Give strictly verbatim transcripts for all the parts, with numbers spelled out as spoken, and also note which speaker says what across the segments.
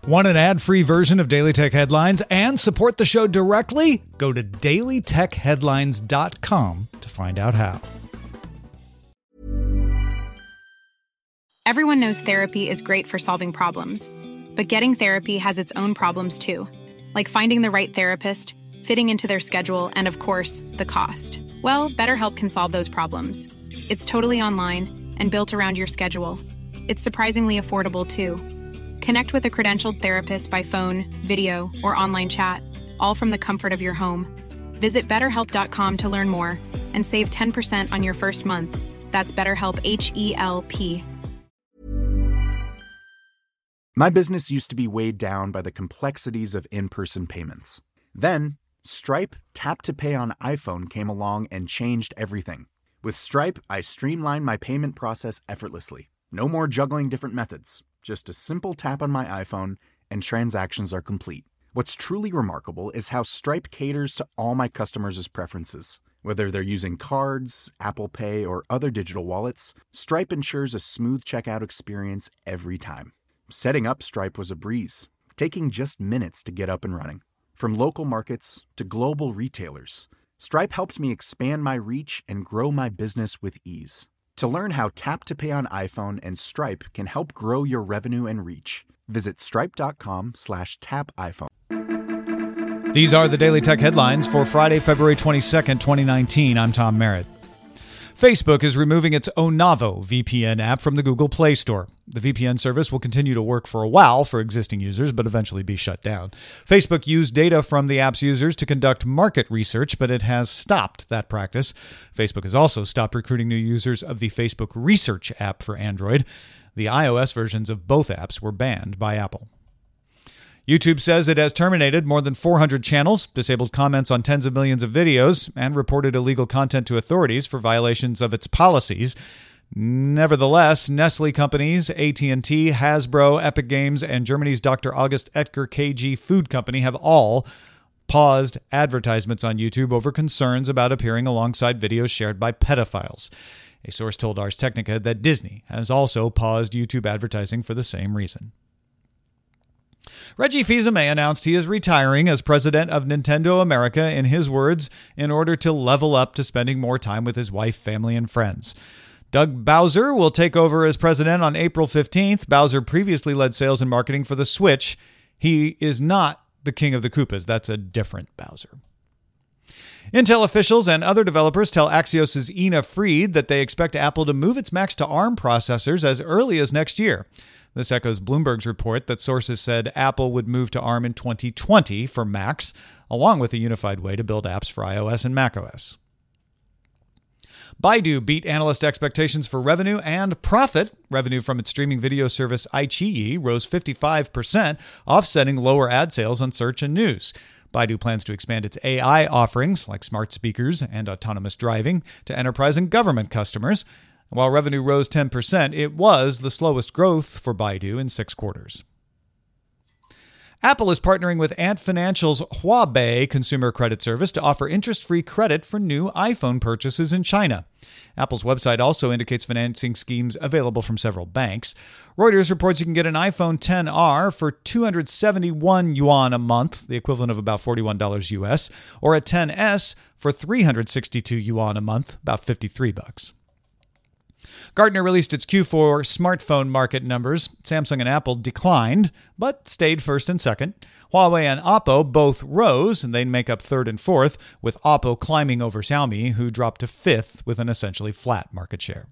Speaker 1: Want an ad-free version of Daily Tech Headlines and support the show directly? Go to daily tech headlines dot com to find out how.
Speaker 2: Everyone knows therapy is great for solving problems, but getting therapy has its own problems too, like finding the right therapist, fitting into their schedule, and of course, the cost. Well, BetterHelp can solve those problems. It's totally online and built around your schedule. It's surprisingly affordable too. Connect with a credentialed therapist by phone, video, or online chat, all from the comfort of your home. Visit better help dot com to learn more and save ten percent on your first month. That's BetterHelp, H E L P.
Speaker 3: My business used to be weighed down by the complexities of in-person payments. Then, Stripe Tap to Pay on iPhone came along and changed everything. With Stripe, I streamlined my payment process effortlessly. No more juggling different methods. Just a simple tap on my iPhone, and transactions are complete. What's truly remarkable is how Stripe caters to all my customers' preferences. Whether they're using cards, Apple Pay, or other digital wallets, Stripe ensures a smooth checkout experience every time. Setting up Stripe was a breeze, taking just minutes to get up and running. From local markets to global retailers, Stripe helped me expand my reach and grow my business with ease. To learn how Tap to Pay on iPhone and Stripe can help grow your revenue and reach, visit stripe.com slash tap iPhone.
Speaker 1: These are the Daily Tech Headlines for Friday, February twenty-second, twenty nineteen. I'm Tom Merritt. Facebook is removing its Onavo V P N app from the Google Play Store. The V P N service will continue to work for a while for existing users, but eventually be shut down. Facebook used data from the app's users to conduct market research, but it has stopped that practice. Facebook has also stopped recruiting new users of the Facebook Research app for Android. The iOS versions of both apps were banned by Apple. YouTube says it has terminated more than four hundred channels, disabled comments on tens of millions of videos, and reported illegal content to authorities for violations of its policies. Nevertheless, Nestle companies, A T and T, Hasbro, Epic Games, and Germany's Doctor August Oetker K G Food Company have all paused advertisements on YouTube over concerns about appearing alongside videos shared by pedophiles. A source told Ars Technica that Disney has also paused YouTube advertising for the same reason. Reggie Fils-Aimé announced he is retiring as president of Nintendo America, in his words, in order to level up to spending more time with his wife, family, and friends. Doug Bowser will take over as president on April fifteenth. Bowser previously led sales and marketing for the Switch. He is not the king of the Koopas. That's a different Bowser. Intel officials and other developers tell Axios' Ina Fried that they expect Apple to move its Macs to ARM processors as early as next year. This echoes Bloomberg's report that sources said Apple would move to ARM in twenty twenty for Macs, along with a unified way to build apps for iOS and macOS. Baidu beat analyst expectations for revenue and profit. Revenue from its streaming video service iQIYI rose fifty-five percent, offsetting lower ad sales on search and news. Baidu plans to expand its A I offerings, like smart speakers and autonomous driving, to enterprise and government customers. While revenue rose ten percent, it was the slowest growth for Baidu in six quarters. Apple is partnering with Ant Financial's Huobi consumer credit service to offer interest-free credit for new iPhone purchases in China. Apple's website also indicates financing schemes available from several banks. Reuters reports you can get an iPhone X R for two hundred seventy-one yuan a month, the equivalent of about forty-one dollars U S, or a X S for three hundred sixty-two yuan a month, about fifty-three bucks. Gartner released its Q four smartphone market numbers. Samsung and Apple declined, but stayed first and second. Huawei and Oppo both rose, and they make up third and fourth, with Oppo climbing over Xiaomi, who dropped to fifth with an essentially flat market share.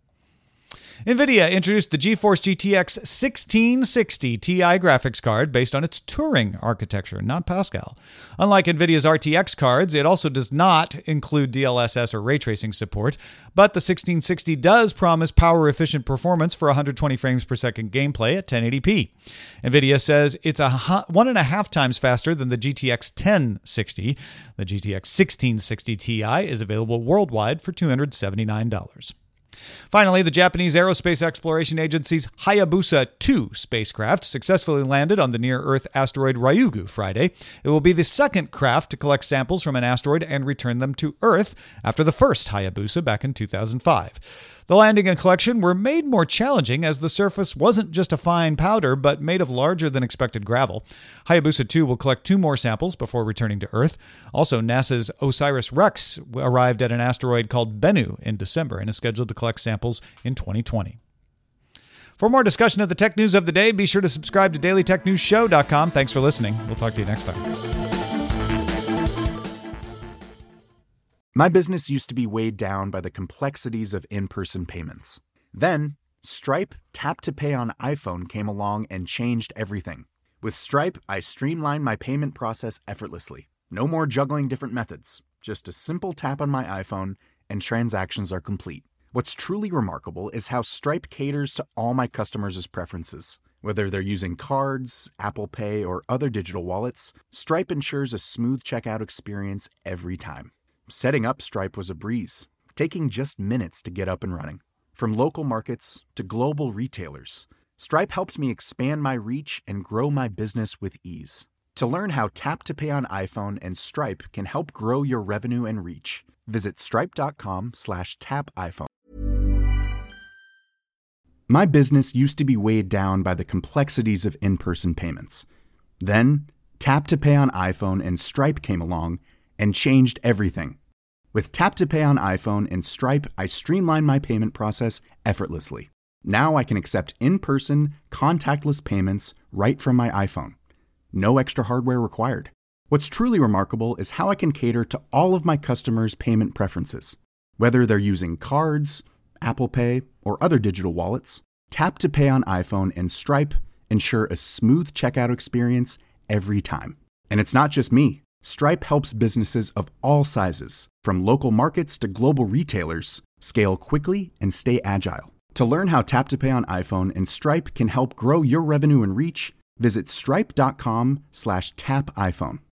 Speaker 1: NVIDIA introduced the GeForce G T X sixteen sixty Ti graphics card based on its Turing architecture, not Pascal. Unlike NVIDIA's R T X cards, it also does not include D L S S or ray tracing support, but the sixteen sixty does promise power-efficient performance for one hundred twenty frames per second gameplay at ten eighty p. NVIDIA says it's a one and a half times faster than the G T X ten sixty. The G T X sixteen sixty Ti is available worldwide for two hundred seventy-nine dollars. Finally, the Japanese Aerospace Exploration Agency's Hayabusa two spacecraft successfully landed on the near-Earth asteroid Ryugu Friday. It will be the second craft to collect samples from an asteroid and return them to Earth after the first Hayabusa back in two thousand five. The landing and collection were made more challenging as the surface wasn't just a fine powder, but made of larger than expected gravel. Hayabusa two will collect two more samples before returning to Earth. Also, NASA's OSIRIS-REx arrived at an asteroid called Bennu in December and is scheduled to collect samples in twenty twenty. For more discussion of the tech news of the day, be sure to subscribe to daily tech news show dot com. Thanks for listening. We'll talk to you next time.
Speaker 3: My business used to be weighed down by the complexities of in-person payments. Then, Stripe Tap to Pay on iPhone came along and changed everything. With Stripe, I streamlined my payment process effortlessly. No more juggling different methods. Just a simple tap on my iPhone and transactions are complete. What's truly remarkable is how Stripe caters to all my customers' preferences. Whether they're using cards, Apple Pay, or other digital wallets, Stripe ensures a smooth checkout experience every time. Setting up Stripe was a breeze, taking just minutes to get up and running. From local markets to global retailers, Stripe helped me expand my reach and grow my business with ease. To learn how Tap to Pay on iPhone and Stripe can help grow your revenue and reach, visit stripe.com slash tap iPhone. My business used to be weighed down by the complexities of in-person payments. Then, Tap to Pay on iPhone and Stripe came along and changed everything. With Tap to Pay on iPhone and Stripe, I streamlined my payment process effortlessly. Now I can accept in-person, contactless payments right from my iPhone. No extra hardware required. What's truly remarkable is how I can cater to all of my customers' payment preferences. Whether they're using cards, Apple Pay, or other digital wallets, Tap to Pay on iPhone and Stripe ensure a smooth checkout experience every time. And it's not just me. Stripe helps businesses of all sizes, from local markets to global retailers, scale quickly and stay agile. To learn how Tap to Pay on iPhone and Stripe can help grow your revenue and reach, visit stripe.com slash tap iPhone.